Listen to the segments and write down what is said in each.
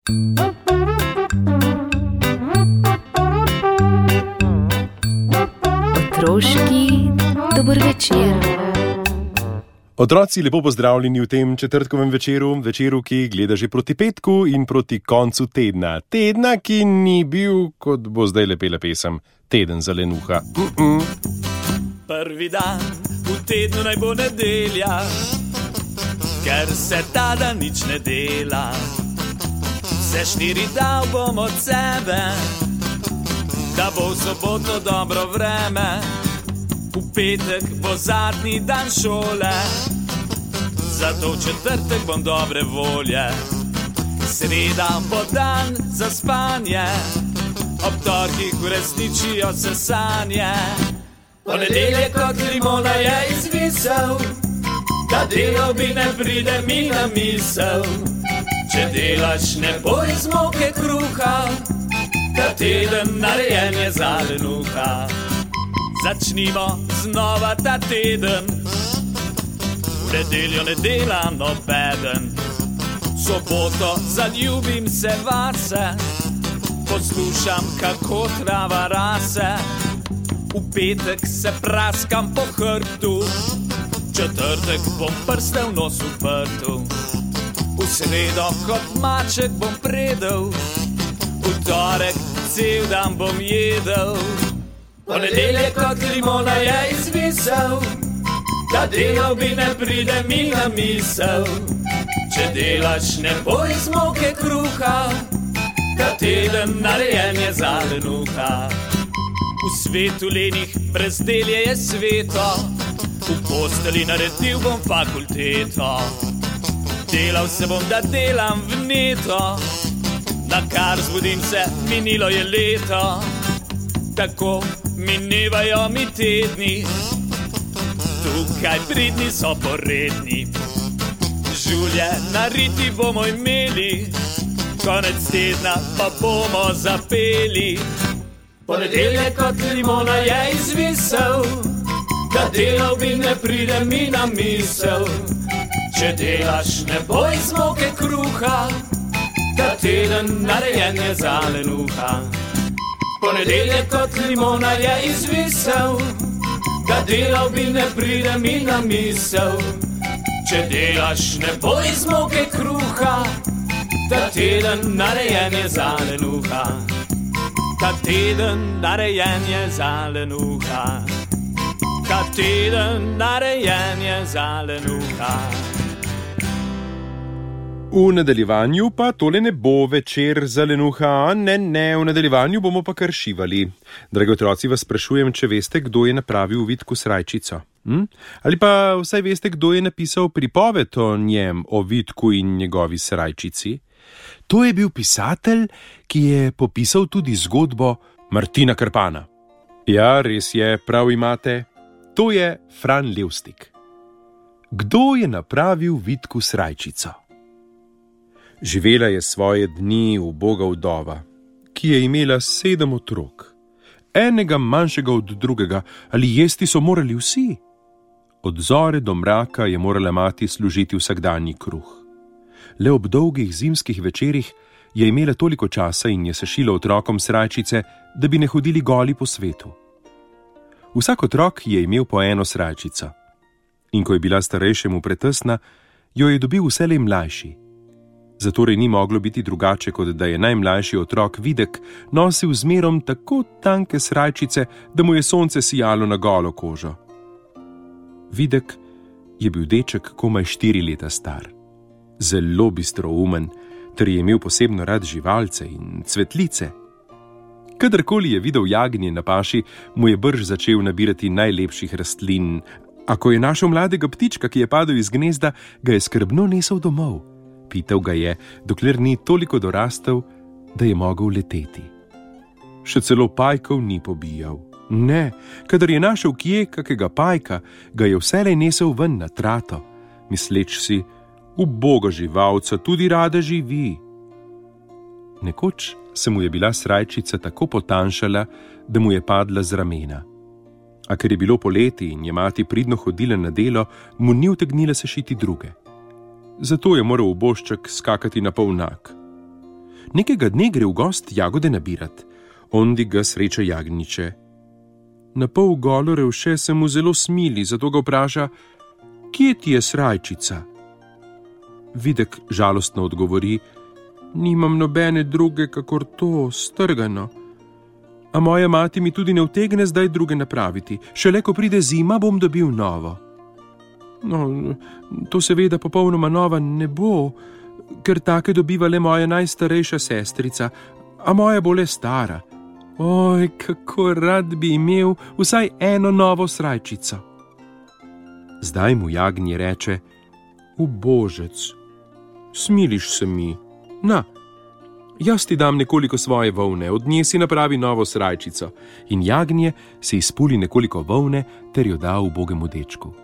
Otroški dober večer. Otroci, lepo pozdravljeni v tem četrtkovem večeru, ki gleda že proti petku in proti koncu tedna. Tedna, ki ni bil, kot bo zdaj lepela pesem, teden za lenuha. Prvi dan v tednu naj bo nedelja, ker se ta dan nič ne dela. Vse 4 dal bom od sebe, da bo v soboto dobro vreme. V petek bo zadnji dan šole, zato v četrtek bom dobre volje. Sreda bo dan za spanje, ob torkih uresničijo se sanje. Ponedeljek kot limona je izvisel, da delo bi ne pride mi na misel. Če delaš, ne boj z moke kruha, ta teden narejen je za lenuha. Začnimo znova ta teden, v nedeljo ne delam nobeden. Soboto zaljubim se vase, poslušam, kako trava rase. V petek se praskam po hrbtu, četrtek bom prste v nos uprtu. V sredo kot maček bom predel, v torek cel dan bom jedel. Ponedeljek kot limona je izvisel, da delo bi ne pride mi na misel. Če delaš, ne boj z moke kruha, ta teden narejen je za lenuha. V svetu lenih brezdelje je sveto, v posteli naredil bom fakulteto. Delal se bom, da delam vneto, nakar zbudim se, minilo je leto. Tako minevajo mi tedni, tukaj pridni so poredni. Žulje nariti bomo imeli, konec tedna pa bomo zapeli. Ponedeljek kot limona je izvisel, da delo bi ne pride mi na misel. Če delaš, ne boj z moke kruha, ta teden narejen je za lenuha. Ponedeljek kot limona je izvisel, da delo bi ne pride mi na misel. Če delaš, ne boj z moke kruha, ta teden narejen je za lenuha. Ta teden narejen je za lenuha. Ta teden narejen je za lenuha. V nadaljevanju pa tole ne bo večer za lenuha, ne, v nadaljevanju bomo pa kar šivali. Dragi otroci, vas sprašujem, če veste, kdo je napravil Vidku srajčico. Ali pa vsaj veste, kdo je napisal pripoved o njem, o Vidku in njegovi srajčici? To je bil pisatelj, ki je popisal tudi zgodbo Martina Krpana. Ja, res je, prav imate. To je Fran Levstik. Kdo je napravil Vidku srajčico? Živela je svoje dni uboga vdova, ki je imela 7 otrok. Enega manjšega od drugega, ali jesti so morali vsi. Od zore do mraka je morala mati služiti vsakdanji kruh. Le ob dolgih zimskih večerih je imela toliko časa in je sešila otrokom srajčice, da bi ne hodili goli po svetu. Vsak otrok je imel po eno srajčico. In ko je bila starejšemu pretesna, jo je dobil vselej mlajši. Zatorej ni moglo biti drugače, kot da je najmlajši otrok Videk nosil zmerom tako tanke srajčice, da mu je sonce sijalo na golo kožo. Videk je bil deček komaj 4 leta star. Zelo bistroumen, ter je imel posebno rad živalce in cvetlice. Kadarkoli je videl jagnje na paši, mu je brž začel nabirati najlepših rastlin, a ko je našel mladega ptička, ki je padel iz gnezda, ga je skrbno nesel domov. Pital ga je, dokler ni toliko dorastel, da je mogel leteti. Še celo pajkov ni pobijal. Ne, kadar je našel kje kakega pajka, ga je vselej nesel ven na trato, misleč si, uboga živalca tudi rada živi. Nekoč se mu je bila srajčica tako potanjšala, da mu je padla z ramena. A ker je bilo poleti in je mati pridno hodila na delo, mu ni utegnila sešiti druge. Zato je moral ubožček skakati na polnak. Nekega dne gre v gost jagode nabirat. Ondi ga sreča jagnjiče. Na pol golo revše se mu zelo smili, zato ga vpraša: kje ti je srajčica? Videk žalostno odgovori: nimam nobene druge, kakor to, strgano. A moja mati mi tudi ne utegne zdaj druge napraviti, šele ko pride zima, bom dobil novo. No, to seveda popolnoma nova ne bo, ker take dobiva le moja najstarejša sestrica, a moja bo le stara. Oj, kako rad bi imel vsaj eno novo srajčico. Zdaj mu jagnje reče: ubožec, smiliš se mi. Na, jaz ti dam nekoliko svoje volne, od nje si napravi novo srajčico. In jagnje si izpuli nekoliko volne ter jo da ubogemu dečku.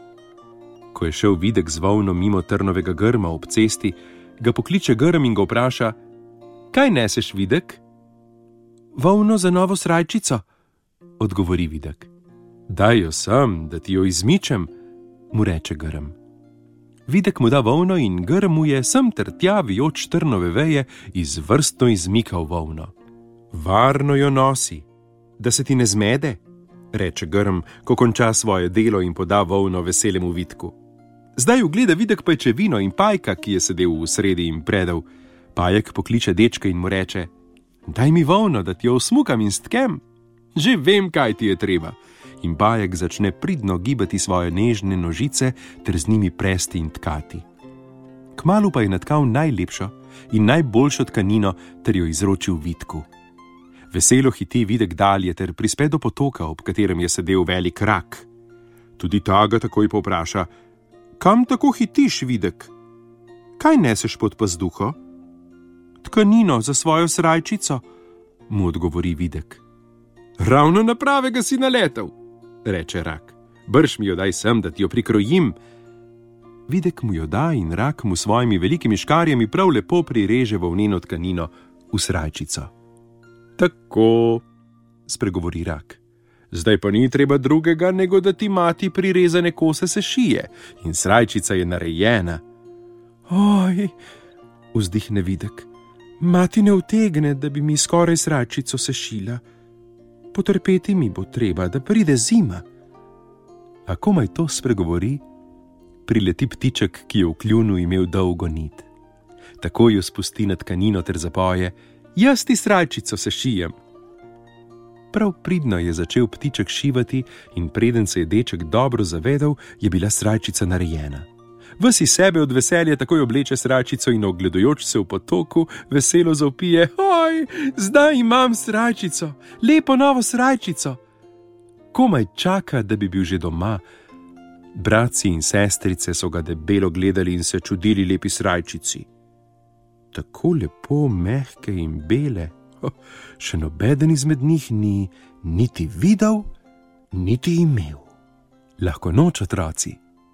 Ko je šel Videk z volno mimo trnovega grma ob cesti, ga pokliče grm in ga vpraša: kaj neseš, Videk? Volno za novo srajčico, odgovori Videk. Daj jo sem, da ti jo izmičem, mu reče grm. Videk mu da volno in grm mu je sem ter tja vijoč trnove veje izvrstno izmikal volno. Varno jo nosi, da se ti ne zmede, reče grm, ko konča svoje delo in poda volno veselemu Vidku. Zdaj ugleda Videk pajčevino in pajka, ki je sedel v sredi in predel. Pajek pokliče dečka in mu reče: daj mi volno, da ti jo osmukam in stkem. Že vem, kaj ti je treba. In pajek začne pridno gibati svoje nežne nožice ter z njimi presti in tkati. Kmalu pa je natkal najlepšo in najboljšo tkanino ter jo izročil Vidku. Veselo hiti Videk dalje ter prispe do potoka, ob katerem je sedel velik rak. Tudi ta ga takoj povpraša: kam tako hitiš, Videk? Kaj neseš pod pazduho? Tkanino za svojo srajčico, mu odgovori Videk. Ravno na pravega si naletel, reče rak. Brž mi jo daj sem, da ti jo prikrojim. Videk mu jo da in rak mu svojimi velikimi škarjami prav lepo prireže volneno tkanino v srajčico. Tako, spregovori rak. Zdaj pa ni treba drugega, nego da ti mati prirezane kose sešije in srajčica je narejena. Oj, vzdihne Videk. Mati ne utegne, da bi mi skoraj srajčico sešila. Potrpeti mi bo treba, da pride zima. A komaj to spregovori, prileti ptiček, ki je v kljunu imel dolgo nit. Takoj jo spusti na tkanino ter zapoje: jaz ti srajčico sešijem. Prav pridno je začel ptiček šivati in preden se je deček dobro zavedel, je bila srajčica narejena. Ves iz sebe od veselja takoj obleče srajčico in ogledujoč se v potoku veselo zavpije: oj, zdaj imam srajčico, lepo novo srajčico. Komaj čaka, da bi bil že doma. Bratci in sestrice so ga debelo gledali in se čudili lepi srajčici. Tako lepo, mehke in bele, še nobeden izmed njih ni niti videl, niti imel. Lahko noč, otroci.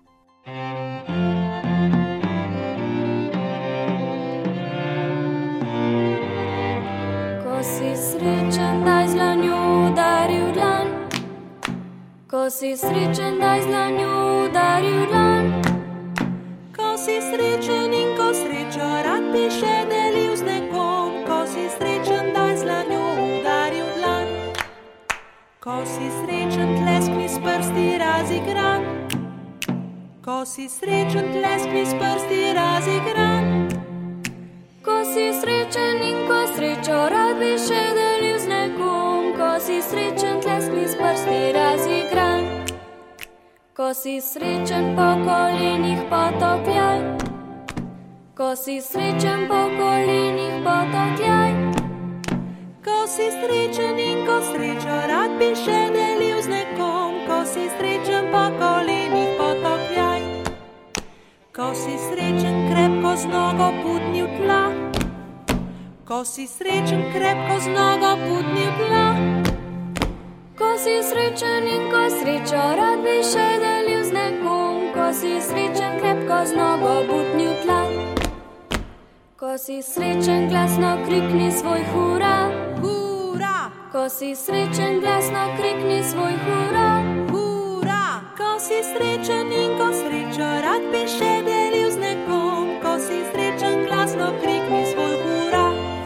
Ko si srečen, daj z dlanjo udari v dlan. Ko si srečen, daj z dlanjo udari v dlan. Ko si srečen in ko srečo rad bi še delil z nekom. Ko si srečen, daj z dlanjo udari v dlan. Ko si srečen, tleskni s prsti razigran. Ko si srečen, tleskni s prsti razigran. Ko si srečen in ko srečo rad bi še delil z nekom. Ko si srečen, tleskni s prsti razigran. Ko si srečen, po kolenih potokljaj. Ko si srečen, po kolenih potokljaj. Ko si srečen in ko srečo rad bi še delil z nekom. Ko si srečen, po kolenih potokljaj. Ko si srečen, krepko z nogo butni v tla. Ko si srečen, krepko z nogo butni v tla. Ko si srečen in ko srečo rad bi še delil z nekom. Ko si srečen, krepko z nogo butni v tla. Ko si srečen, glasno krikni svoj hura. Hura! Ko si srečen, glasno krikni svoj hura. Hura! Ko si srečen in ko srečo rad bi še delil z nekom. Ko si srečen, glasno krikni svoj hura.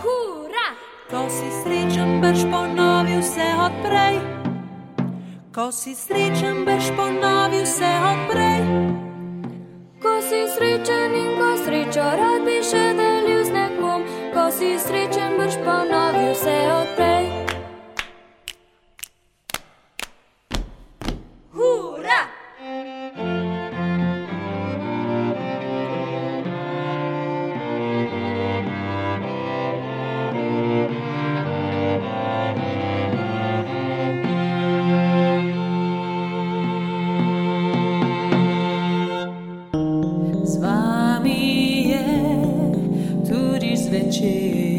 si srečen, brž ponovi vse odprej. Ko si srečen, brž ponovi vse odprej. Ko si srečen in ko srečo rad bi še delil z nekom, ko si srečen, brž ponovi vse odprej. Hura! Z vami je tudi zvečer.